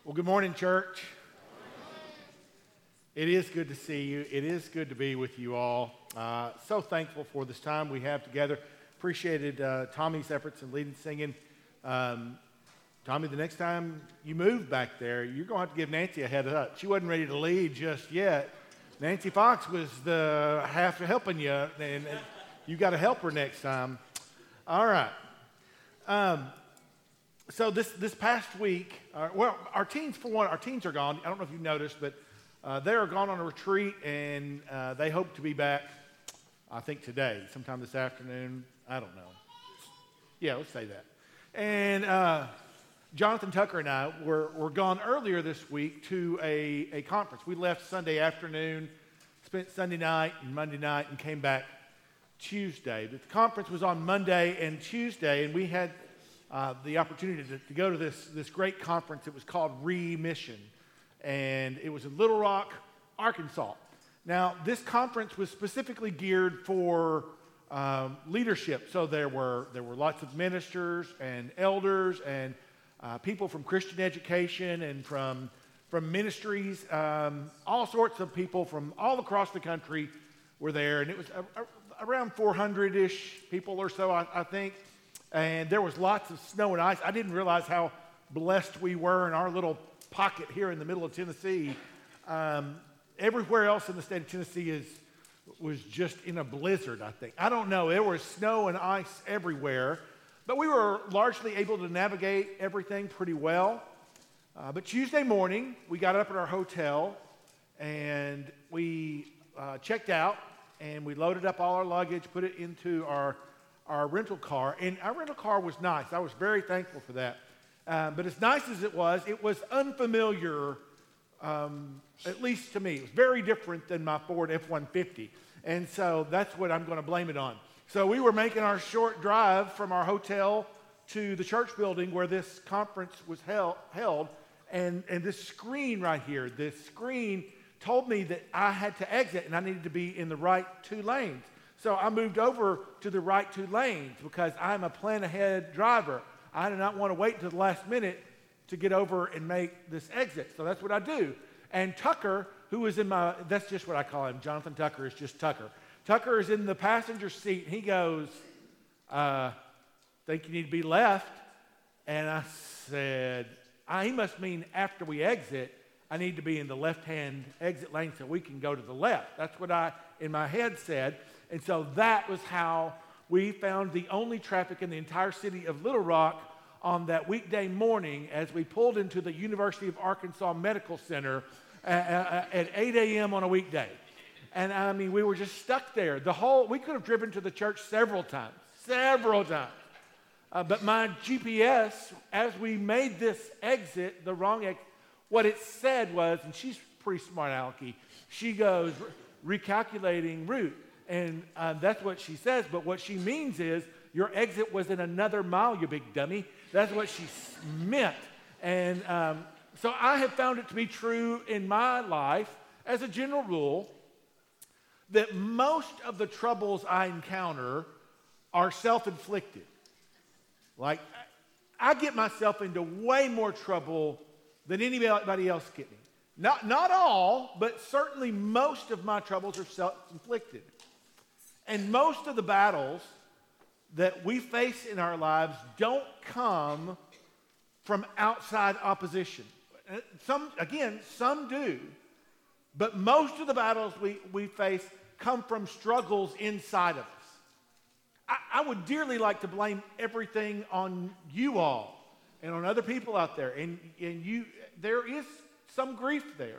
Well, good morning, church. It is good to see you. It is good to be with you all. So thankful for this time we have together. Appreciated Tommy's efforts in leading singing. Tommy, the next time you move back there, you're going to have to give Nancy a head up. She wasn't ready to lead just yet. Nancy Fox was the half helping you, and you got to help her next time. All right. So this past week, our teens, for one, our teens are gone. I don't know if you've noticed, but they are gone on a retreat, and they hope to be back, I think, today, sometime this afternoon. I don't know. Yeah, let's say that. And Jonathan Tucker and I were gone earlier this week to a conference. We left Sunday afternoon, spent Sunday night and Monday night, and came back Tuesday. The conference was on Monday and Tuesday, and we had the opportunity to go to this great conference. It was called Remission, and it was in Little Rock, Arkansas. Now, this conference was specifically geared for leadership. So there were lots of ministers and elders and people from Christian education and from ministries. All sorts of people from all across the country were there, and it was around 400-ish people or so, I think. And there was lots of snow and ice. I didn't realize how blessed we were in our little pocket here in the middle of Tennessee. Everywhere else in the state of Tennessee was just in a blizzard, I think. I don't know. There was snow and ice everywhere. But we were largely able to navigate everything pretty well. But Tuesday morning, we got up at our hotel, and we checked out, and we loaded up all our luggage, put it into our rental car, and our rental car was nice. I was very thankful for that. But as nice as it was unfamiliar, at least to me. It was very different than my Ford F-150, and so that's what I'm going to blame it on. So we were making our short drive from our hotel to the church building where this conference was held, and this screen right here, this screen told me that I had to exit and I needed to be in the right two lanes. So I moved over to the right two lanes because I'm a plan-ahead driver. I did not want to wait until the last minute to get over and make this exit. So that's what I do. And Tucker, who is that's just what I call him. Jonathan Tucker is just Tucker. Tucker is in the passenger seat. He goes, think you need to be left. And I said, he must mean after we exit, I need to be in the left-hand exit lane so we can go to the left. That's what I, in my head, said. And so that was how we found the only traffic in the entire city of Little Rock on that weekday morning as we pulled into the University of Arkansas Medical Center at 8 a.m. on a weekday. And I mean, we were just stuck there. We could have driven to the church several times. But my GPS, as we made this exit, the wrong exit, what it said was, and she's pretty smart, Alecky, she goes, recalculating route. And that's what she says, but what she means is, your exit was in another mile, you big dummy. That's what she meant. And so I have found it to be true in my life, as a general rule, that most of the troubles I encounter are self-inflicted. Like, I get myself into way more trouble than anybody else get me. Not all, but certainly most of my troubles are self-inflicted. And most of the battles that we face in our lives don't come from outside opposition. Some do. But most of the battles we face come from struggles inside of us. I would dearly like to blame everything on you all and on other people out there. And there is some grief there.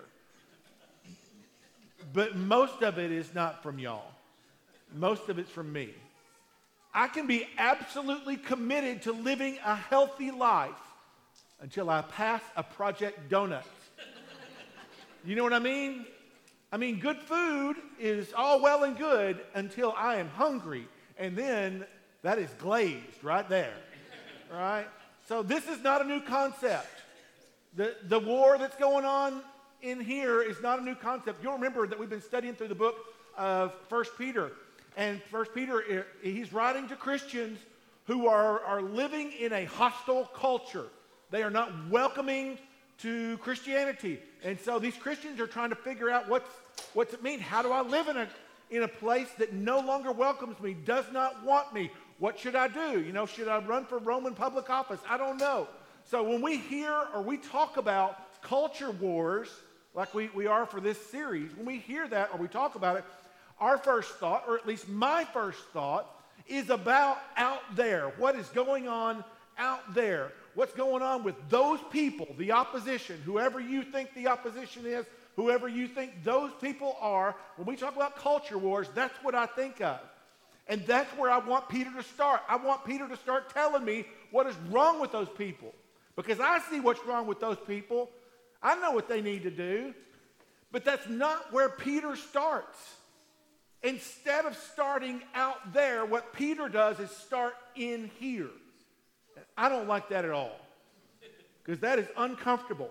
But most of it is not from y'all. Most of it's from me. I can be absolutely committed to living a healthy life until I pass a Project Donuts. You know what I mean? I mean, good food is all well and good until I am hungry. And then that is glazed right there. Right? So this is not a new concept. The war that's going on in here is not a new concept. You'll remember that we've been studying through the book of 1 Peter. And 1 Peter, he's writing to Christians who are living in a hostile culture. They are not welcoming to Christianity. And so these Christians are trying to figure out what's it mean? How do I live in a place that no longer welcomes me, does not want me? What should I do? You know, should I run for Roman public office? I don't know. So when we hear or we talk about culture wars, like we are for this series, when we hear that or we talk about it, our first thought, or at least my first thought, is about out there. What is going on out there? What's going on with those people, the opposition, whoever you think the opposition is, whoever you think those people are. When we talk about culture wars, that's what I think of. And that's where I want Peter to start. I want Peter to start telling me what is wrong with those people. Because I see what's wrong with those people. I know what they need to do. But that's not where Peter starts. Instead of starting out there, what Peter does is start in here. I don't like that at all. Because that is uncomfortable.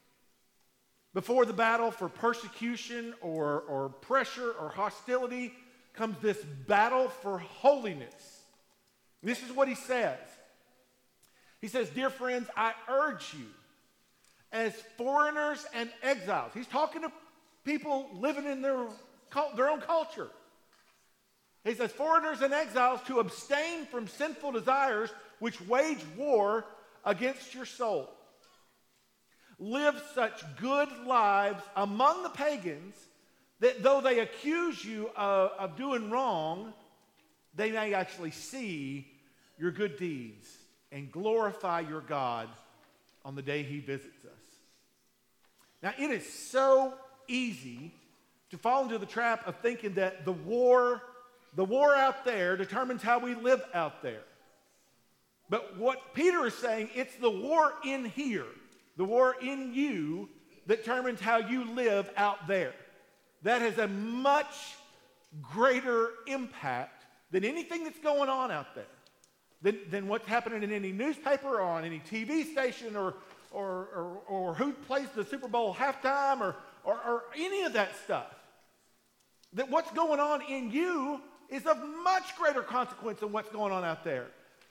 Before the battle for persecution or pressure or hostility comes this battle for holiness. This is what he says. He says, "Dear friends, I urge you, as foreigners and exiles." He's talking to people living in their own culture. He says, "Foreigners and exiles, to abstain from sinful desires which wage war against your soul. Live such good lives among the pagans that though they accuse you of doing wrong, they may actually see your good deeds and glorify your God on the day he visits us." Now, it is so easy to fall into the trap of thinking that the war out there determines how we live out there. But what Peter is saying, it's the war in here, the war in you, that determines how you live out there. That has a much greater impact than anything that's going on out there, than what's happening in any newspaper or on any TV station or who plays the Super Bowl halftime or any of that stuff. That what's going on in you is of much greater consequence than what's going on out there.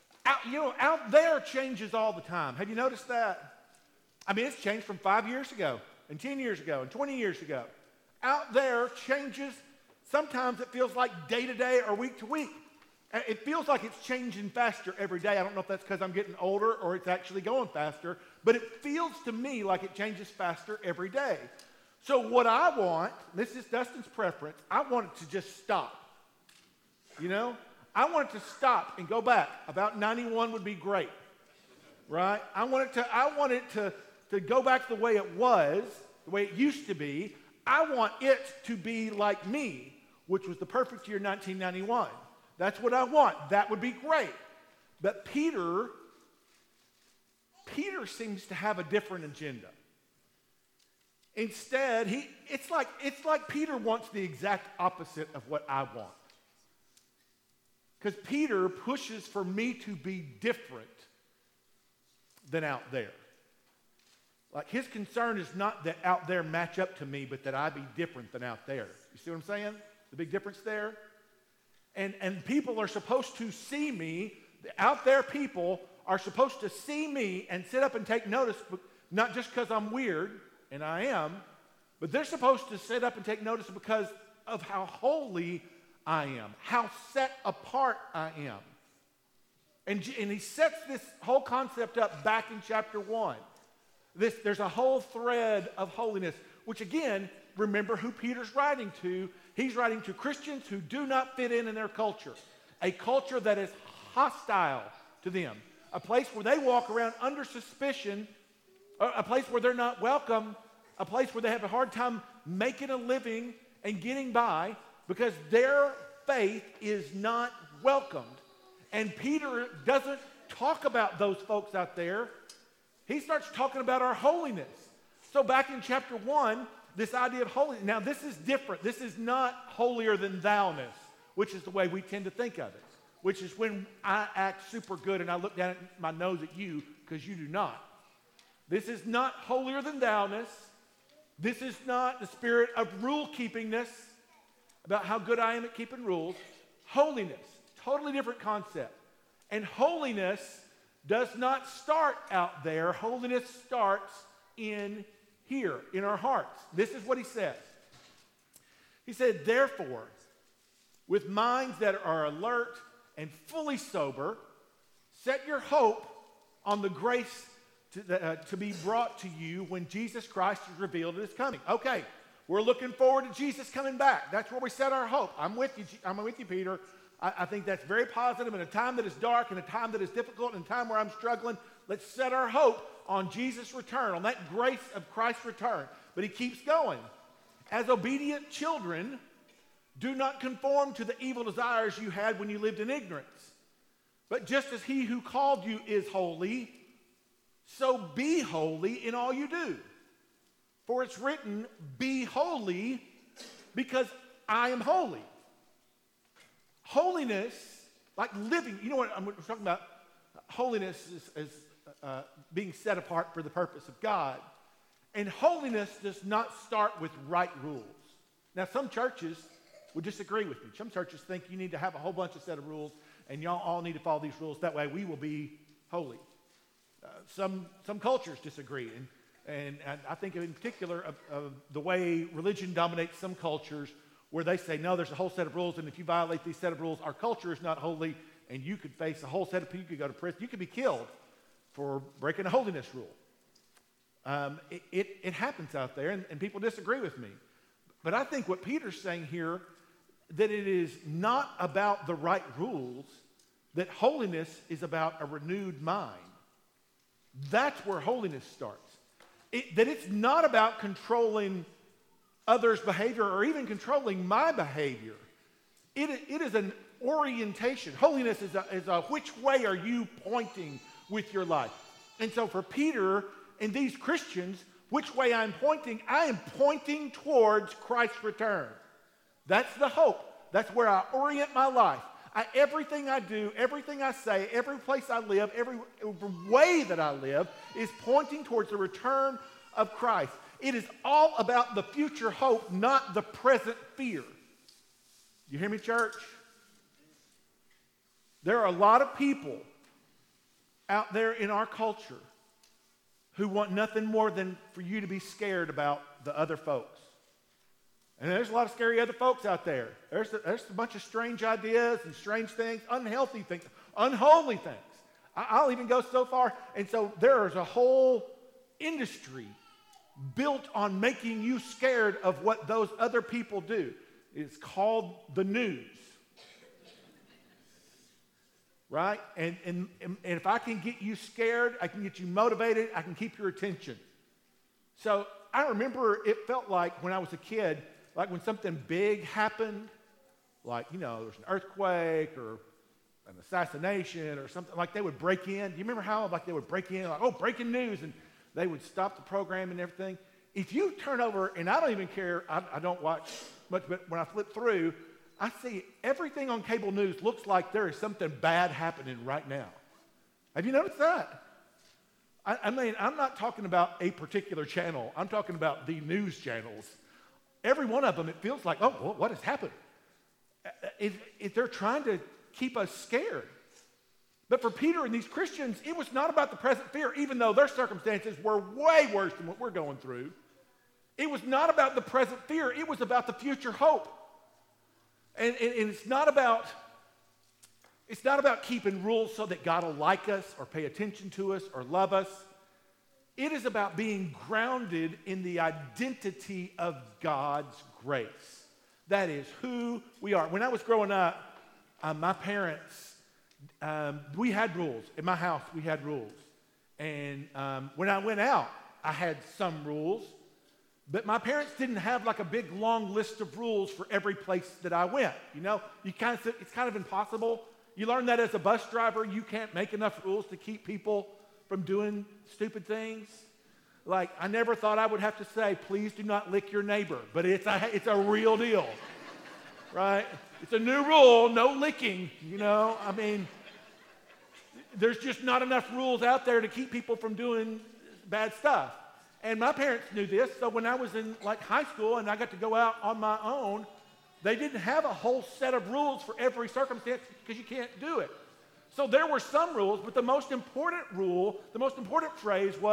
Out there changes all the time. Have you noticed that? I mean, it's changed from 5 years ago and 10 years ago and 20 years ago. Out there changes. Sometimes it feels like day to day or week to week. It feels like it's changing faster every day. I don't know if that's because I'm getting older or it's actually going faster, but it feels to me like it changes faster every day. So what I want, this is Dustin's preference, I want it to just stop. You know? I want it to stop and go back. About 91 would be great, right? I want it to go back the way it was, the way it used to be. I want it to be like me, which was the perfect year 1991. That's what I want. That would be great. But Peter seems to have a different agenda. Instead, it's like Peter wants the exact opposite of what I want. Because Peter pushes for me to be different than out there. Like his concern is not that out there match up to me, but that I be different than out there. You see what I'm saying? The big difference there? And people are supposed to see me, the out there people are supposed to see me and sit up and take notice, not just because I'm weird, and I am, but they're supposed to sit up and take notice because of how holy I am, how set apart I am. And he sets this whole concept up back in chapter 1. There's a whole thread of holiness, which again, remember who Peter's writing to. He's writing to Christians who do not fit in their culture, a culture that is hostile to them, a place where they walk around under suspicion, a place where they're not welcome, a place where they have a hard time making a living and getting by, because their faith is not welcomed. And Peter doesn't talk about those folks out there. He starts talking about our holiness. So back in chapter 1, this idea of holiness. Now this is different. This is not holier than thou-ness, which is the way we tend to think of it, which is when I act super good and I look down at my nose at you because you do not. This is not holier than thou-ness. This is not the spirit of rule-keepingness, about how good I am at keeping rules. Holiness, totally different concept. And holiness does not start out there. Holiness starts in here, in our hearts. This is what he says. He said, therefore, with minds that are alert and fully sober, set your hope on the grace to be brought to you when Jesus Christ is revealed at his coming. Okay, we're looking forward to Jesus coming back. That's where we set our hope. I'm with you, Peter. I think that's very positive. In a time that is dark, in a time that is difficult, in a time where I'm struggling, let's set our hope on Jesus' return, on that grace of Christ's return. But he keeps going. As obedient children, do not conform to the evil desires you had when you lived in ignorance. But just as he who called you is holy, so be holy in all you do. For it's written, be holy because I am holy. Holiness, like living, you know what I'm talking about? Holiness is being set apart for the purpose of God. And holiness does not start with right rules. Now, some churches would disagree with me. Some churches think you need to have a whole bunch of set of rules, and y'all all need to follow these rules. That way we will be holy. Some cultures disagree. And I think in particular of the way religion dominates some cultures, where they say, no, there's a whole set of rules, and if you violate these set of rules, our culture is not holy, and you could face a whole set of people. You could go to prison. You could be killed for breaking a holiness rule. It happens out there, and people disagree with me. But I think what Peter's saying here, that it is not about the right rules, that holiness is about a renewed mind. That's where holiness starts. That it's not about controlling others' behavior or even controlling my behavior. It is an orientation. Holiness is a which way are you pointing with your life? And so for Peter and these Christians, which way I'm pointing, I am pointing towards Christ's return. That's the hope. That's where I orient my life. Everything I do, everything I say, every place I live, every way that I live is pointing towards the return of Christ. It is all about the future hope, not the present fear. You hear me, church? There are a lot of people out there in our culture who want nothing more than for you to be scared about the other folks. And there's a lot of scary other folks out there. There's a bunch of strange ideas and strange things, unhealthy things, unholy things. I'll even go so far. And so there is a whole industry built on making you scared of what those other people do. It's called the news. Right? And if I can get you scared, I can get you motivated, I can keep your attention. So I remember it felt like when I was a kid, like when something big happened, like, you know, there's an earthquake or an assassination or something, like they would break in. Do you remember how like they would break in, like, oh, breaking news, and they would stop the program and everything? If you turn over, and I don't even care, I don't watch much, but when I flip through, I see everything on cable news looks like there is something bad happening right now. Have you noticed that? I mean, I'm not talking about a particular channel. I'm talking about the news channels. Every one of them, it feels like, oh, what has happened? If they're trying to keep us scared. But for Peter and these Christians, it was not about the present fear, even though their circumstances were way worse than what we're going through. It was not about the present fear. It was about the future hope. And it's not about keeping rules so that God will like us or pay attention to us or love us. It is about being grounded in the identity of God's grace. That is who we are. When I was growing up, my parents, we had rules. In my house, we had rules. And when I went out, I had some rules. But my parents didn't have like a big long list of rules for every place that I went. You know, it's kind of impossible. You learn that as a bus driver, you can't make enough rules to keep people from doing stupid things. Like, I never thought I would have to say, please do not lick your neighbor, but it's a real deal, right? It's a new rule, no licking, you know? I mean, there's just not enough rules out there to keep people from doing bad stuff. And my parents knew this, so when I was in like high school and I got to go out on my own, they didn't have a whole set of rules for every circumstance because you can't do it. So there were some rules, but the most important rule, the most important phrase was,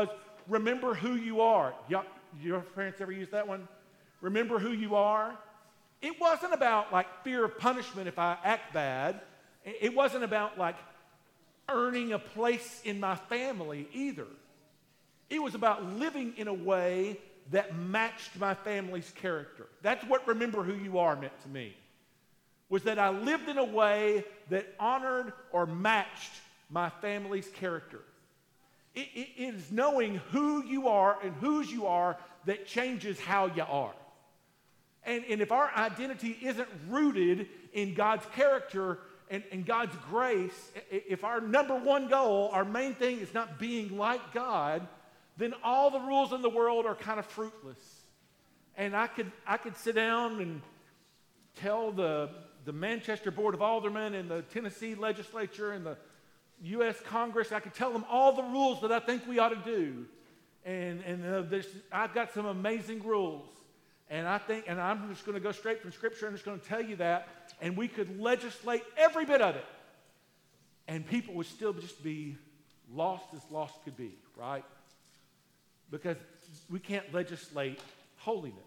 remember who you are. Your parents ever use that one? Remember who you are. It wasn't about like fear of punishment if I act bad. It wasn't about like earning a place in my family either. It was about living in a way that matched my family's character. That's what remember who you are meant to me. Was that I lived in a way that honored or matched my family's character. It is knowing who you are and whose you are that changes how you are. And if our identity isn't rooted in God's character and God's grace, if our number one goal, our main thing is not being like God, then all the rules in the world are kind of fruitless. And I could sit down and tell the Manchester Board of Aldermen and the Tennessee legislature and the U.S. Congress, I could tell them all the rules that I think we ought to do. And I've got some amazing rules. And I'm just going to go straight from Scripture and just going to tell you that. And we could legislate every bit of it. And people would still just be lost as lost could be, right? Because we can't legislate holiness.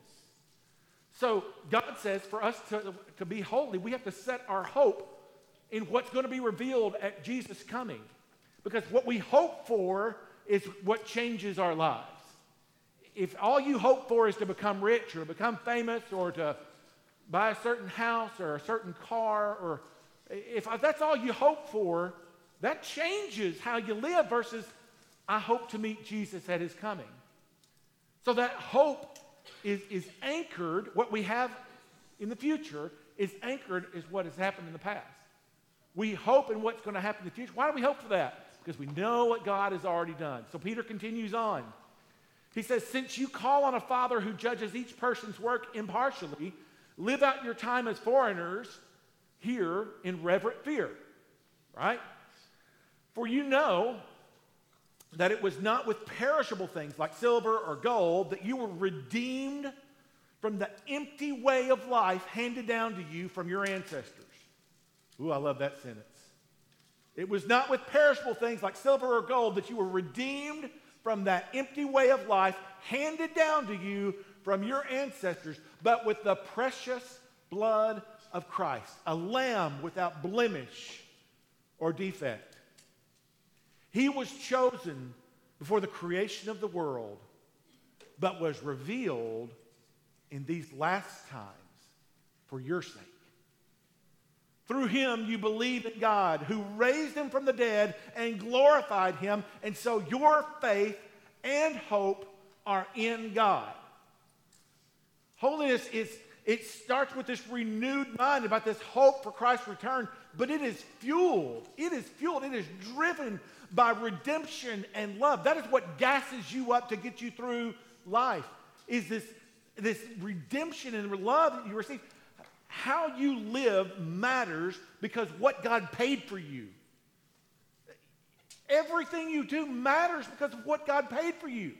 So God says for us to be holy, we have to set our hope in what's going to be revealed at Jesus' coming. Because what we hope for is what changes our lives. If all you hope for is to become rich or become famous or to buy a certain house or a certain car, or if that's all you hope for, that changes how you live versus I hope to meet Jesus at his coming. So that hope is anchored, what we have in the future is anchored is what has happened in the past. We hope in what's going to happen in the future. Why do we hope for that? Because we know what God has already done. So Peter continues on. He says, since you call on a Father who judges each person's work impartially, live out your time as foreigners here in reverent fear. Right? For you know that it was not with perishable things like silver or gold that you were redeemed from the empty way of life handed down to you from your ancestors. Ooh, I love that sentence. It was not with perishable things like silver or gold that you were redeemed from that empty way of life handed down to you from your ancestors, but with the precious blood of Christ, a lamb without blemish or defect. He was chosen before the creation of the world, but was revealed in these last times for your sake. Through him you believe in God, who raised him from the dead and glorified him, and so your faith and hope are in God. Holiness it starts with this renewed mind about this hope for Christ's return, but it is fueled, it is driven by redemption and love. That is what gasses you up to get you through life, is this redemption and love that you receive. How you live matters because what God paid for you. Everything you do matters because of what God paid for you.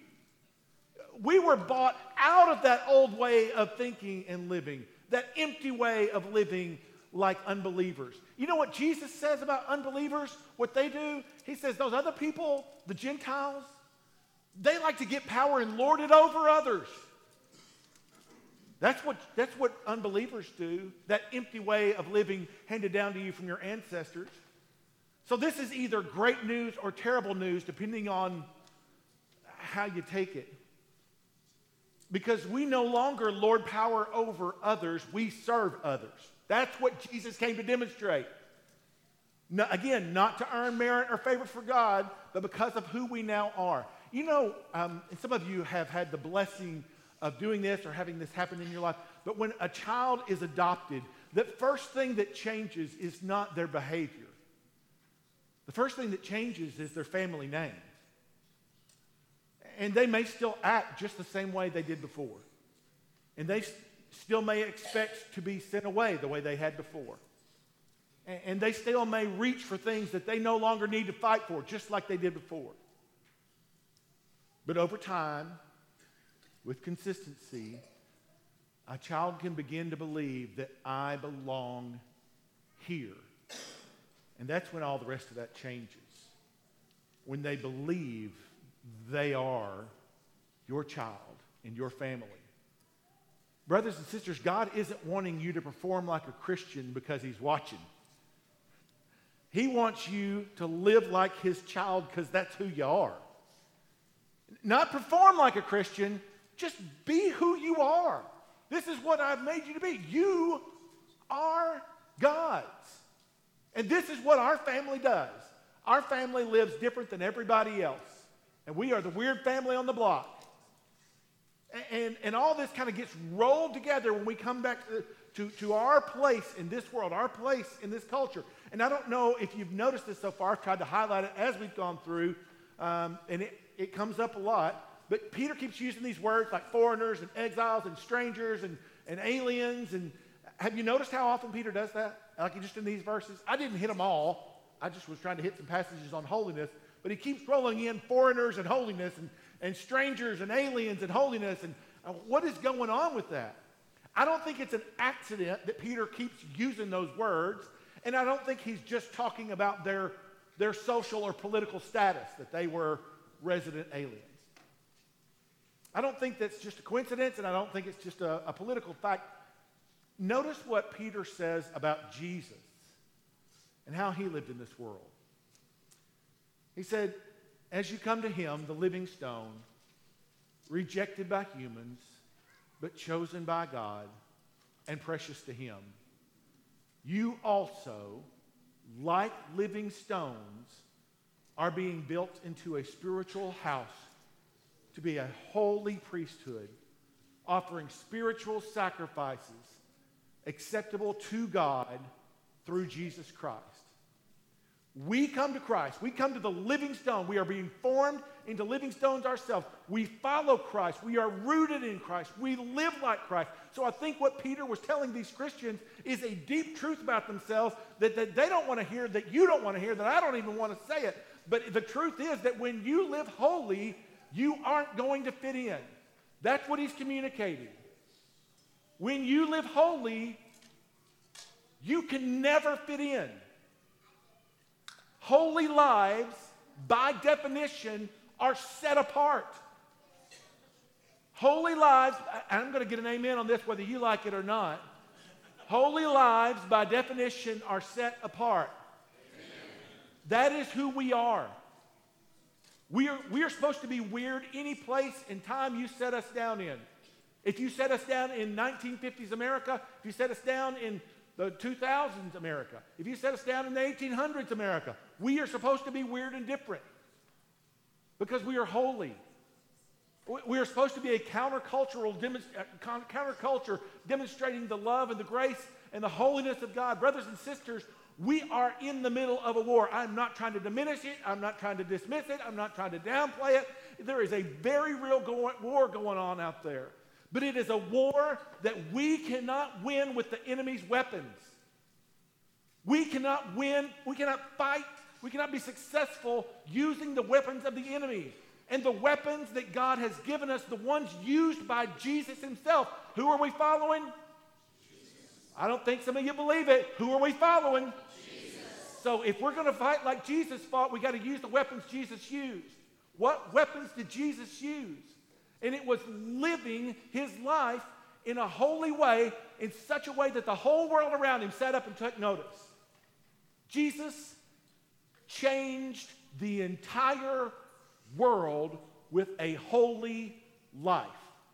We were bought out of that old way of thinking and living, that empty way of living like unbelievers. You know what Jesus says about unbelievers, what they do? He says those other people, the Gentiles, they like to get power and lord it over others. That's what unbelievers do, that empty way of living handed down to you from your ancestors. So this is either great news or terrible news, depending on how you take it. Because we no longer lord power over others, we serve others. That's what Jesus came to demonstrate. No, again, not to earn merit or favor for God, but because of who we now are. You know, and some of you have had the blessing of doing this or having this happen in your life, but when a child is adopted, the first thing that changes is not their behavior. The first thing that changes is their family name. And they may still act just the same way they did before. And they still may expect to be sent away the way they had before. And they still may reach for things that they no longer need to fight for, just like they did before. But over time, with consistency, a child can begin to believe that I belong here. And that's when all the rest of that changes. When they believe they are your child and your family. Brothers and sisters, God isn't wanting you to perform like a Christian because he's watching. He wants you to live like his child because that's who you are. Not perform like a Christian, just be who you are. This is what I've made you to be. You are God's. And this is what our family does. Our family lives different than everybody else. And we are the weird family on the block. And all this kind of gets rolled together when we come back to our place in this world, our place in this culture. And I don't know if you've noticed this so far. I've tried to highlight it as we've gone through, and it comes up a lot. But Peter keeps using these words like foreigners and exiles and strangers and aliens. And have you noticed how often Peter does that? Like just in these verses? I didn't hit them all. I just was trying to hit some passages on holiness. But he keeps rolling in foreigners and holiness and strangers and aliens and holiness. And what is going on with that? I don't think it's an accident that Peter keeps using those words. And I don't think he's just talking about their social or political status, that they were resident aliens. I don't think that's just a coincidence, and I don't think it's just a political fact. Notice what Peter says about Jesus and how he lived in this world. He said, as you come to him, the living stone, rejected by humans, but chosen by God and precious to him, you also, like living stones, are being built into a spiritual house to be a holy priesthood, offering spiritual sacrifices acceptable to God through Jesus Christ. We come to Christ. We come to the living stone. We are being formed into living stones ourselves. We follow Christ. We are rooted in Christ. We live like Christ. So I think what Peter was telling these Christians is a deep truth about themselves that they don't want to hear, that you don't want to hear, that I don't even want to say it. But the truth is that when you live holy, you aren't going to fit in. That's what he's communicating. When you live holy, you can never fit in. Holy lives, by definition, are set apart. Holy lives, and I'm going to get an amen on this whether you like it or not. Holy lives, by definition, are set apart. That is who we are. We are supposed to be weird any place and time you set us down in. If you set us down in 1950s America, if you set us down in the 2000s America, if you set us down in the 1800s America, we are supposed to be weird and different because we are holy. We are supposed to be a counterculture demonstrating the love and the grace and the holiness of God. Brothers and sisters, we are in the middle of a war. I'm not trying to diminish it. I'm not trying to dismiss it. I'm not trying to downplay it. There is a very real war going on out there. But it is a war that we cannot win with the enemy's weapons. We cannot win. We cannot fight. We cannot be successful using the weapons of the enemy. And the weapons that God has given us, the ones used by Jesus himself. Who are we following? Jesus. I don't think some of you believe it. Who are we following? Jesus. So if we're going to fight like Jesus fought, we got to use the weapons Jesus used. What weapons did Jesus use? And it was living his life in a holy way, in such a way that the whole world around him sat up and took notice. Jesus changed the entire world with a holy life.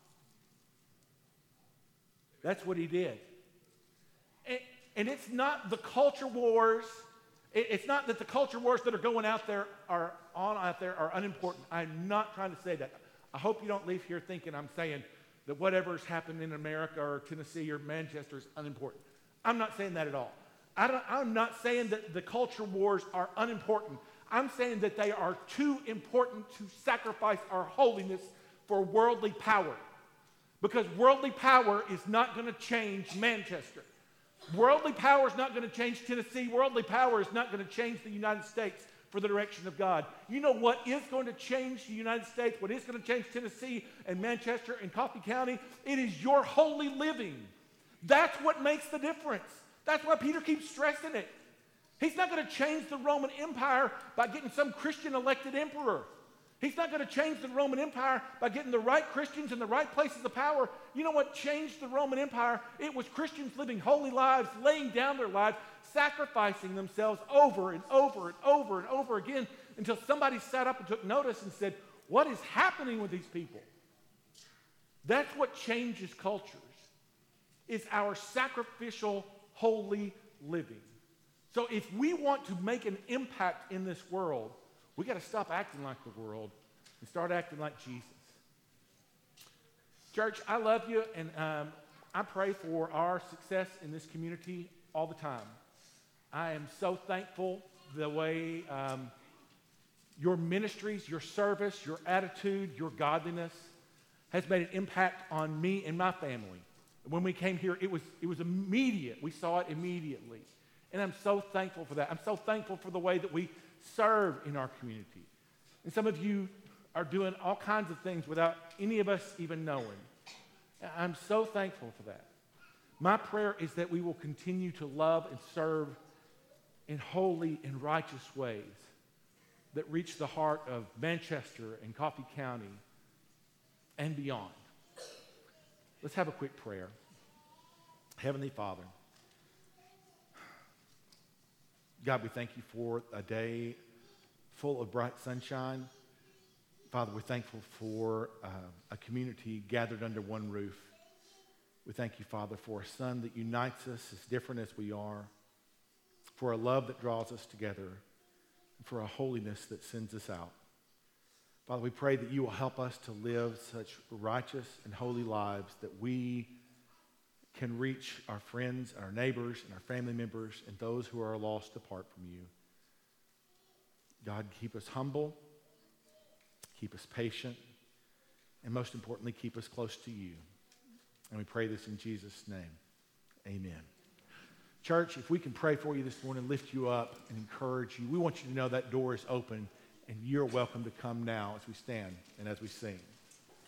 That's what he did. And it's not the culture wars. It's not that the culture wars that are going out there are unimportant. I'm not trying to say that. I hope you don't leave here thinking I'm saying that whatever's happened in America or Tennessee or Manchester is unimportant. I'm not saying that at all. I'm not saying that the culture wars are unimportant. I'm saying that they are too important to sacrifice our holiness for worldly power. Because worldly power is not going to change Manchester. Worldly power is not going to change Tennessee. Worldly power is not going to change the United States for the direction of God. You know what is going to change the United States, what is going to change Tennessee and Manchester and Coffee County? It is your holy living. That's what makes the difference. That's why Peter keeps stressing it. He's not going to change the Roman Empire by getting some Christian elected emperor. He's not going to change the Roman Empire by getting the right Christians in the right places of power. You know what changed the Roman Empire? It was Christians living holy lives, laying down their lives, sacrificing themselves over and over and over and over again until somebody sat up and took notice and said, what is happening with these people? That's what changes cultures, is our sacrificial, holy living. So if we want to make an impact in this world, we got to stop acting like the world and start acting like Jesus. Church, I love you, and I pray for our success in this community all the time. I am so thankful the way your ministries, your service, your attitude, your godliness has made an impact on me and my family. When we came here, it was immediate. We saw it immediately. And I'm so thankful for that. I'm so thankful for the way that we serve in our community. And some of you are doing all kinds of things without any of us even knowing. I'm so thankful for that. My prayer is that we will continue to love and serve in holy and righteous ways that reach the heart of Manchester and Coffee County and beyond. Let's have a quick prayer. Heavenly Father, God, we thank you for a day full of bright sunshine. Father, we're thankful for a community gathered under one roof. We thank you, Father, for a Son that unites us as different as we are, for a love that draws us together, and for a holiness that sends us out. Father, we pray that you will help us to live such righteous and holy lives that we can reach our friends, our neighbors, and our family members, and those who are lost apart from you. God, keep us humble, keep us patient, and most importantly, keep us close to you. And we pray this in Jesus' name. Amen. Church, if we can pray for you this morning, lift you up and encourage you, we want you to know that door is open, and you're welcome to come now as we stand and as we sing.